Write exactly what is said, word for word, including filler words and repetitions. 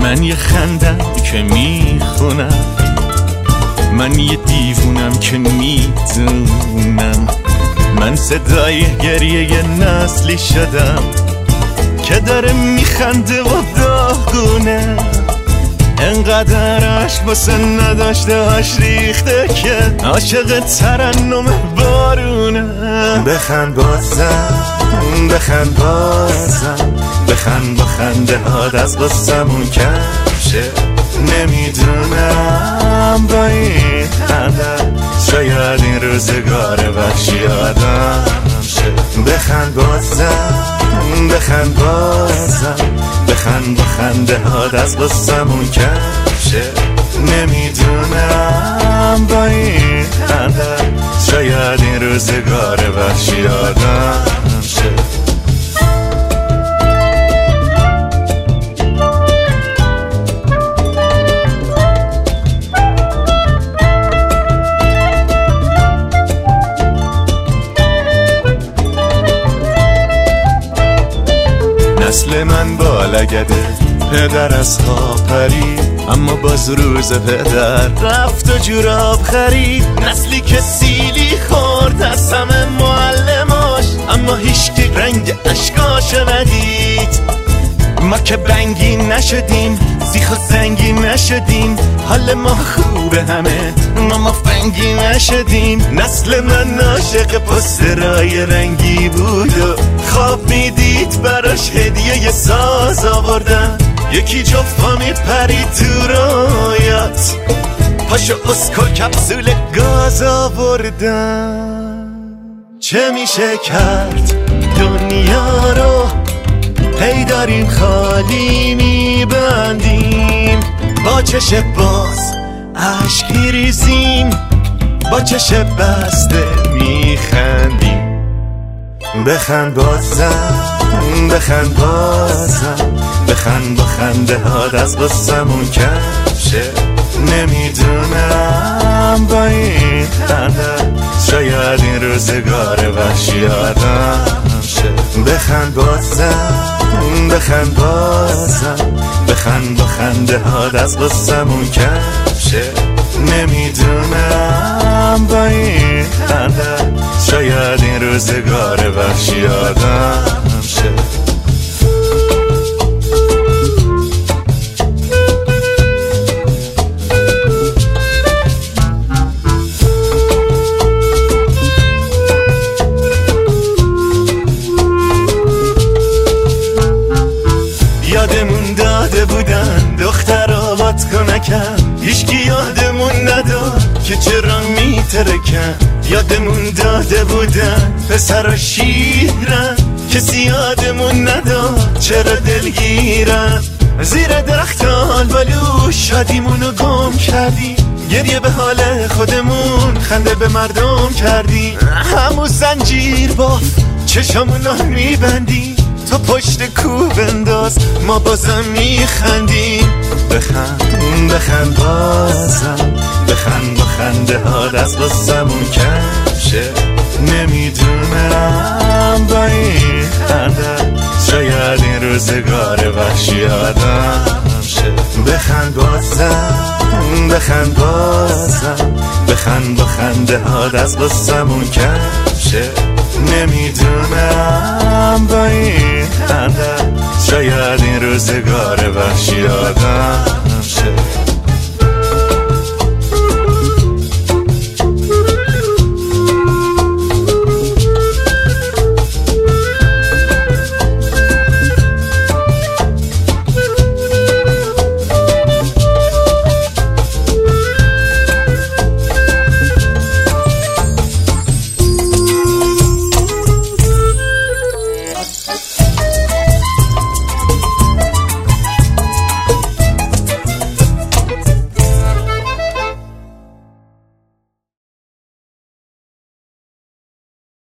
من یه خندم که میخونم، من یه دیوونم که میدونم، من صدای گریه یه نسلی شدم که داره میخنده و داغونه، انقدر عشق واسه نداشته هاش ریخته که عاشق ترنم بارونه. بخند بازم بخند بازم بخند با خنده هات از قصمون کمشه، نمیدونم با این خنده شاید این روزگار وحشی آدم شه. بخند بازم بخند بازم بخند با خنده هات از قصمون کمشه، نمیدونم با این خنده شاید این روزگار وحشی آدم شه. نسل من بالگده، پدر از خواب پرید اما باز روز پدر رفت و جوراب خرید. نسلی که سیلی خورد از همه معلماش اما هیچکی رنگ اشکاشو ندید. ما که بنگی نشدیم سیخ و سنگی نشدیم، حال ما خوبه همه ما مفنگی نشدیم. نسل من عاشق پسترهای رنگی بود و خواب میدید براش هدیه ی ساز آوردن، یکی جفا میپرید تو رویات پاشو اسکو کپسول گاز آوردن. چه میشه کرد دنیا رو هی داریم خالی میبندیم، با چش باز عشق میریزیم، با چش بسته میخندیم. بخند بازم بخند بازم بخند با خنده هات از قصمون کمشه، نمیدونم با این خنده شاید این روزگار وحشی آدم شه. بخند بازم بخند بازم بخند با خنده هات از قصمون کمشه، نمیدونم با این خنده شاید این روزگار وحشی آدم شه. یادمون داده بودن دختر آباد کنکن، هیچکی یادمون نداد که چرا میترکن. یادمون داده بودن پسر و شیرن، کسی یادمون نداد چرا دلگیرن. زیر درخت آلبالو شادیمونو گم کردیم، گریه به حال خودمون خنده به مردم کردیم. همون زنجیر باف چشامونو میبندیم، تو پشت کو بنداز ما بازم میخندیم. بخند بخند بازم بخند با خنده هات از قصمون کمشه، نمیدونم با این خنده شاید این روزگار وحشی آدم شه. بخند بازم بخند بازم بخند با خنده هات از قصمون کمشه، نمیدونم با این خنده شاید این روزگار وحشی آدم